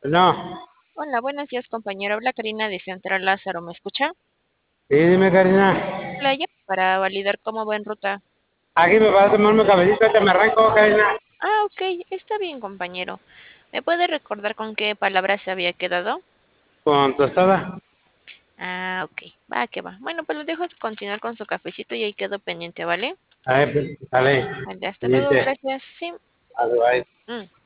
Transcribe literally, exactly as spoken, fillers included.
No, Hola, buenos días, compañero. Habla Karina de Central Lázaro. ¿Me escucha? sí, dime, Karina. Playa para validar cómo va en ruta. Aquí me vas a tomar mi cafecito, te me arranco, Karina. Ah, ok, está bien, compañero. ¿Me puede recordar con qué palabra se había quedado? Con tostada. Ah, ok, va que va. Bueno, pues lo dejo continuar con su cafecito y ahí quedo pendiente, ¿vale? A ver, pues, sale. Vale, hasta luego, Dice, gracias. Sí. algo ahí. Mm.